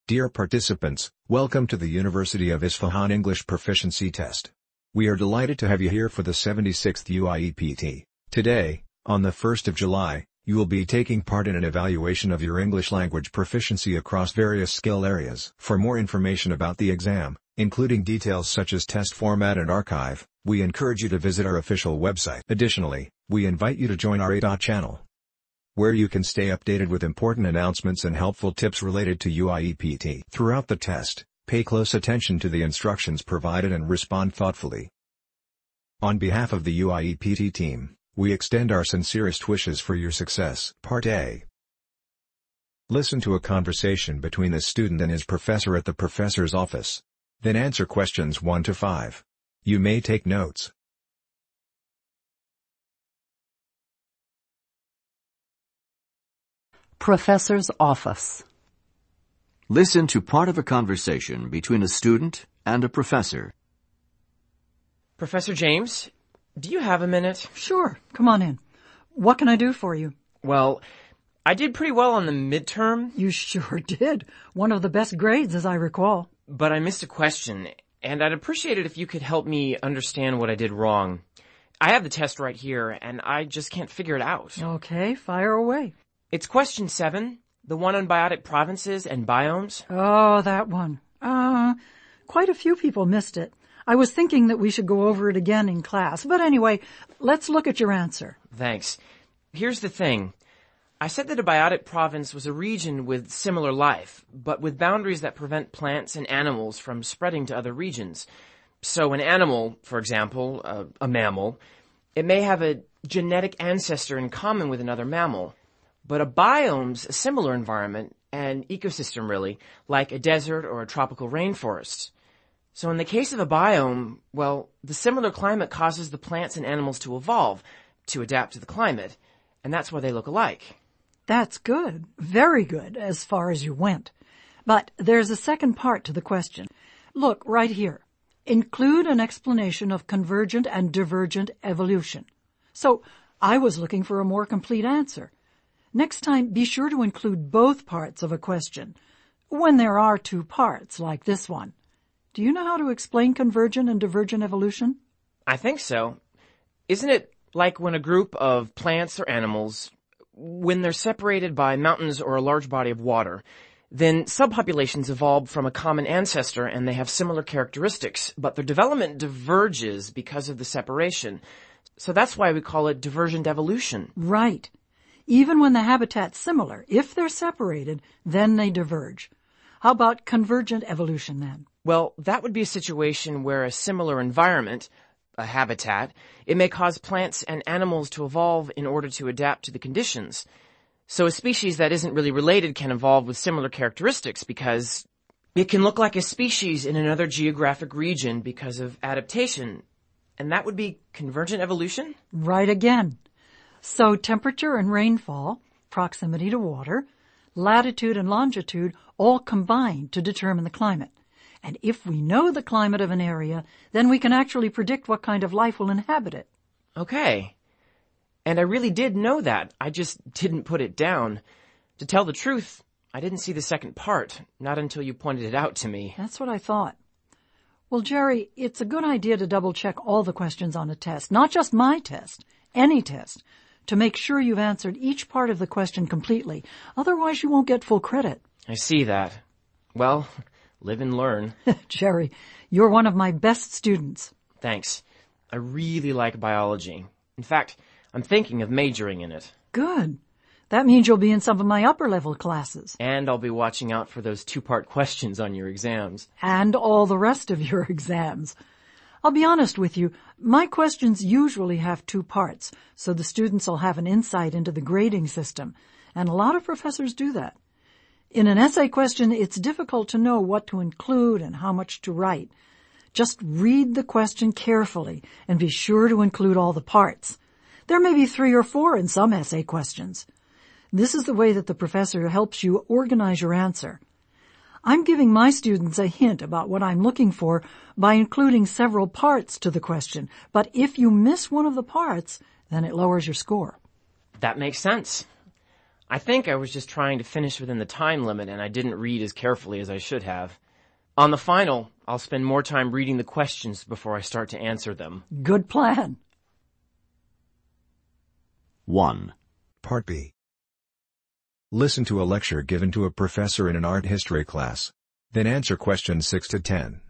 Dear participants, welcome to the University of Isfahan English Proficiency Test. We are delighted to have you here for the 76th UIEPT. Today, on the 1st of July, you will be taking part in an evaluation of your English language proficiency across various skill areas. For more information about the exam, including details such as test format and archive, we encourage you to visit our official website. Additionally, we invite you to join our ADA channel, where you can stay updated with important announcements and helpful tips related to UIEPT. Throughout the test, pay close attention to the instructions provided and respond thoughtfully. On behalf of the UIEPT team, we extend our sincerest wishes for your success. Part A. Listen to a conversation between the student and his professor at the professor's office. Then answer questions 1 to 5. You may take notes. Professor's office. Listen to part of a conversation between a student and a professor. Professor James, do you have a minute? Sure, come on in. What can I do for you? Well, I did pretty well on the midterm. You sure did. One of the best grades, as I recall. But I missed a question, and I'd appreciate it if you could help me understand what I did wrong. I have the test right here, and I just can't figure it out. Okay, fire away. It's question 7, the one on biotic provinces and biomes. Oh, that one. Quite a few people missed it. I was thinking that we should go over it again in class. But anyway, let's look at your answer. Thanks. Here's the thing. I said that a biotic province was a region with similar life, but with boundaries that prevent plants and animals from spreading to other regions. So an animal, for example, a mammal, it may have a genetic ancestor in common with another mammal. But a biome's a similar environment, an ecosystem really, like a desert or a tropical rainforest. So in the case of a biome, well, the similar climate causes the plants and animals to evolve, to adapt to the climate, and that's why they look alike. That's good. Very good, as far as you went. But there's a second part to the question. Look, right here. Include an explanation of convergent and divergent evolution. So I was looking for a more complete answer. Next time, be sure to include both parts of a question, when there are two parts, like this one. Do you know how to explain convergent and divergent evolution? I think so. Isn't it like when a group of plants or animals, when they're separated by mountains or a large body of water, then subpopulations evolve from a common ancestor and they have similar characteristics, but their development diverges because of the separation. So that's why we call it divergent evolution. Right. Even when the habitat's similar, if they're separated, then they diverge. How about convergent evolution then? Well, that would be a situation where a similar environment, a habitat, it may cause plants and animals to evolve in order to adapt to the conditions. So a species that isn't really related can evolve with similar characteristics because it can look like a species in another geographic region because of adaptation. And that would be convergent evolution? Right again. So temperature and rainfall, proximity to water, latitude and longitude all combine to determine the climate. And if we know the climate of an area, then we can actually predict what kind of life will inhabit it. Okay. And I really did know that. I just didn't put it down. To tell the truth, I didn't see the second part, not until you pointed it out to me. That's what I thought. Well, Jerry, it's a good idea to double-check all the questions on a test, not just my test, any test, to make sure you've answered each part of the question completely. Otherwise, you won't get full credit. I see that. Well, live and learn. Jerry, you're one of my best students. Thanks. I really like biology. In fact, I'm thinking of majoring in it. Good. That means you'll be in some of my upper-level classes. And I'll be watching out for those 2-part questions on your exams. And all the rest of your exams. I'll be honest with you, my questions usually have 2 parts, so the students will have an insight into the grading system, and a lot of professors do that. In an essay question, it's difficult to know what to include and how much to write. Just read the question carefully and be sure to include all the parts. There may be 3 or 4 in some essay questions. This is the way that the professor helps you organize your answer. I'm giving my students a hint about what I'm looking for by including several parts to the question, but if you miss one of the parts, then it lowers your score. That makes sense. I think I was just trying to finish within the time limit and I didn't read as carefully as I should have. On the final, I'll spend more time reading the questions before I start to answer them. Good plan. 1. Part B. Listen to a lecture given to a professor in an art history class. Then answer questions 6 to 10.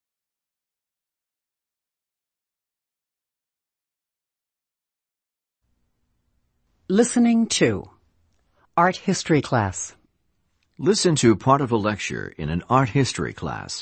Listening to Art History Class. Listen to part of a lecture in an art history class.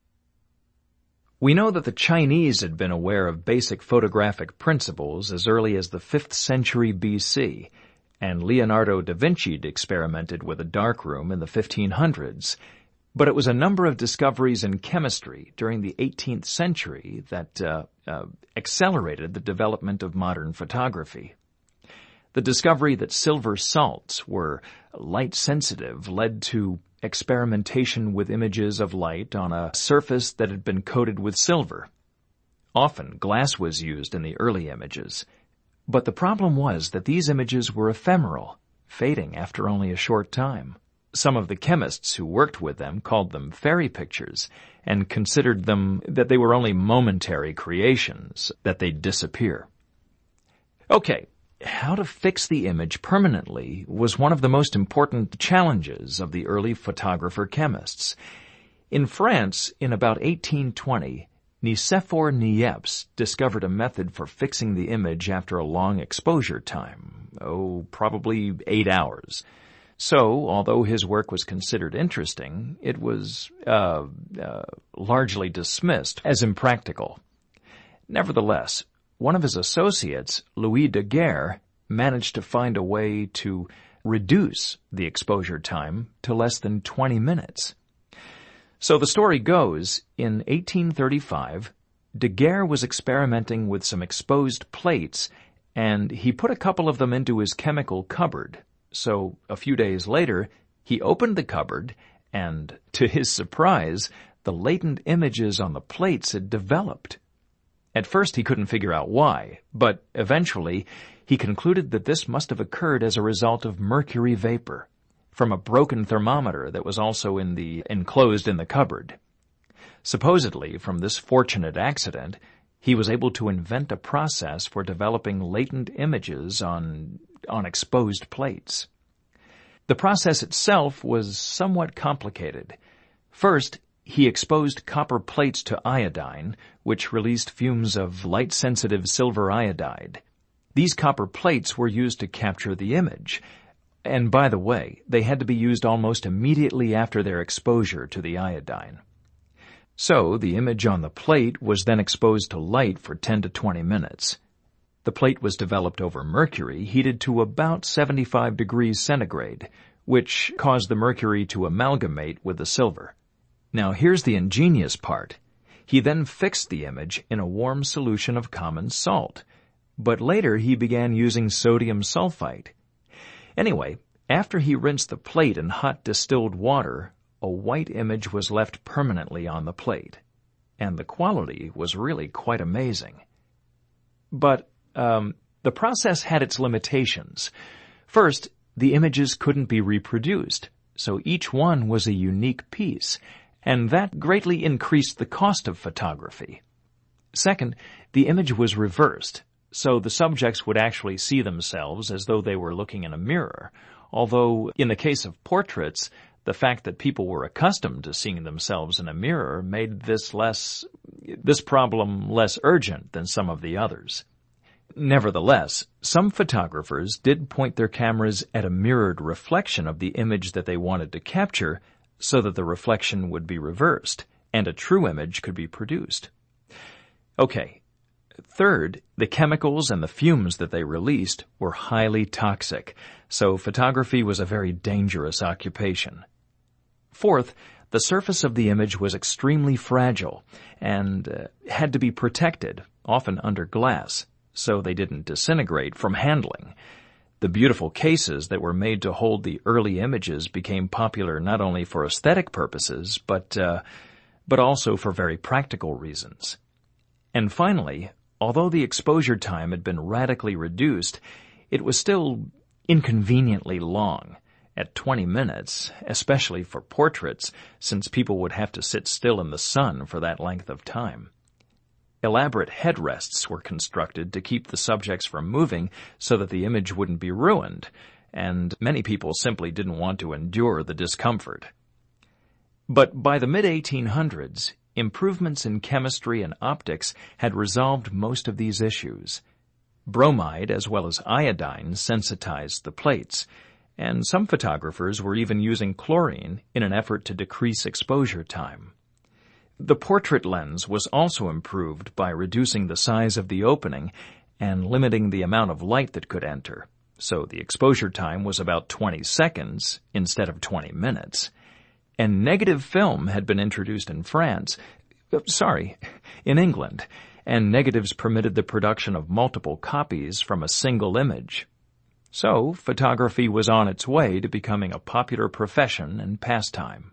We know that the Chinese had been aware of basic photographic principles as early as the 5th century BC, and Leonardo da Vinci experimented with a darkroom in the 1500s. But it was a number of discoveries in chemistry during the 18th century that accelerated the development of modern photography. The discovery that silver salts were light-sensitive led to experimentation with images of light on a surface that had been coated with silver. Often, glass was used in the early images. But the problem was that these images were ephemeral, fading after only a short time. Some of the chemists who worked with them called them fairy pictures and considered them that they were only momentary creations, that they'd disappear. Okay, how to fix the image permanently was one of the most important challenges of the early photographer chemists. In France, in about 1820, Nicéphore Niepce discovered a method for fixing the image after a long exposure time, probably 8 hours. So, although his work was considered interesting, it was largely dismissed as impractical. Nevertheless, one of his associates, Louis Daguerre, managed to find a way to reduce the exposure time to less than 20 minutes. So the story goes, in 1835, Daguerre was experimenting with some exposed plates, and he put a couple of them into his chemical cupboard. So a few days later, he opened the cupboard, and to his surprise, the latent images on the plates had developed. At first he couldn't figure out why, but eventually he concluded that this must have occurred as a result of mercury vapor from a broken thermometer that was also enclosed in the cupboard. Supposedly, from this fortunate accident, he was able to invent a process for developing latent images on exposed plates. The process itself was somewhat complicated. First, he exposed copper plates to iodine, which released fumes of light-sensitive silver iodide. These copper plates were used to capture the image. And by the way, they had to be used almost immediately after their exposure to the iodine. So, the image on the plate was then exposed to light for 10 to 20 minutes. The plate was developed over mercury, heated to about 75 degrees centigrade, which caused the mercury to amalgamate with the silver. Now here's the ingenious part. He then fixed the image in a warm solution of common salt, but later he began using sodium sulfite. Anyway, after he rinsed the plate in hot distilled water, a white image was left permanently on the plate, and the quality was really quite amazing. But the process had its limitations. First, the images couldn't be reproduced, so each one was a unique piece, and that greatly increased the cost of photography. Second, the image was reversed, so the subjects would actually see themselves as though they were looking in a mirror, although in the case of portraits, the fact that people were accustomed to seeing themselves in a mirror made this problem less urgent than some of the others. Nevertheless, some photographers did point their cameras at a mirrored reflection of the image that they wanted to capture so that the reflection would be reversed and a true image could be produced. Okay. Third, the chemicals and the fumes that they released were highly toxic, so photography was a very dangerous occupation. Fourth, the surface of the image was extremely fragile and had to be protected, often under glass, so they didn't disintegrate from handling. The beautiful cases that were made to hold the early images became popular not only for aesthetic purposes, but also for very practical reasons. And finally, although the exposure time had been radically reduced, it was still inconveniently long, at 20 minutes, especially for portraits, since people would have to sit still in the sun for that length of time. Elaborate headrests were constructed to keep the subjects from moving so that the image wouldn't be ruined, and many people simply didn't want to endure the discomfort. But by the mid-1800s, improvements in chemistry and optics had resolved most of these issues. Bromide as well as iodine sensitized the plates, and some photographers were even using chlorine in an effort to decrease exposure time. The portrait lens was also improved by reducing the size of the opening and limiting the amount of light that could enter, so the exposure time was about 20 seconds instead of 20 minutes. And negative film had been introduced in in England, and negatives permitted the production of multiple copies from a single image. So, photography was on its way to becoming a popular profession and pastime.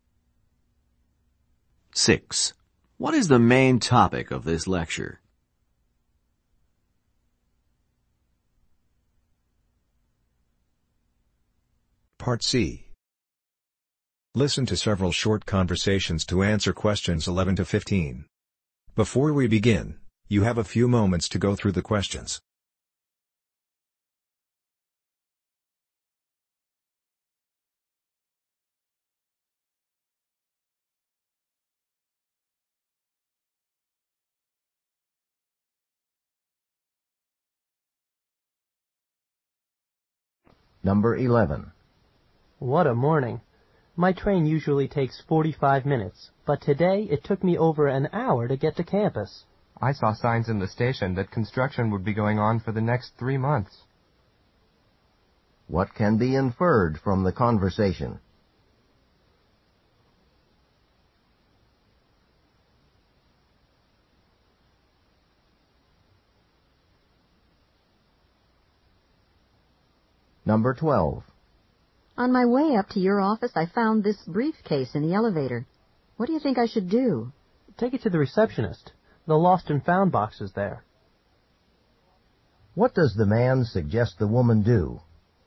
6. What is the main topic of this lecture? Part C. Listen to several short conversations to answer questions 11 to 15. Before we begin, you have a few moments to go through the questions. Number 11. What a morning. My train usually takes 45 minutes, but today it took me over an hour to get to campus. I saw signs in the station that construction would be going on for the next 3 months. What can be inferred from the conversation? Number 12. On my way up to your office, I found this briefcase in the elevator. What do you think I should do? Take it to the receptionist. The lost and found box is there. What does the man suggest the woman do?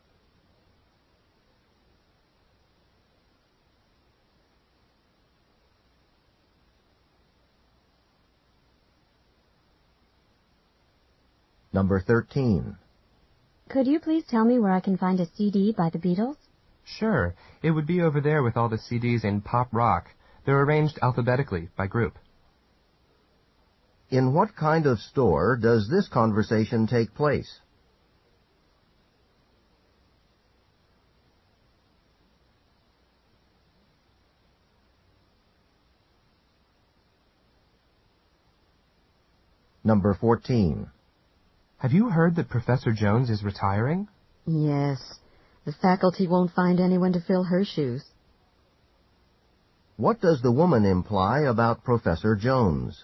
Number 13. Could you please tell me where I can find a CD by the Beatles? Sure. It would be over there with all the CDs in pop rock. They're arranged alphabetically by group. In what kind of store does this conversation take place? Number 14. Have you heard that Professor Jones is retiring? Yes. The faculty won't find anyone to fill her shoes. What does the woman imply about Professor Jones?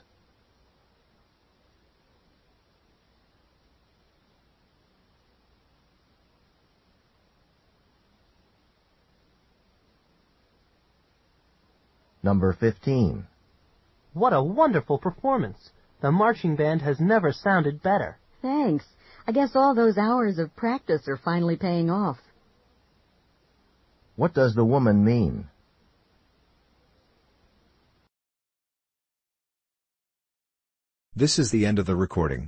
Number 15. What a wonderful performance! The marching band has never sounded better. Thanks. I guess all those hours of practice are finally paying off. What does the woman mean? This is the end of the recording.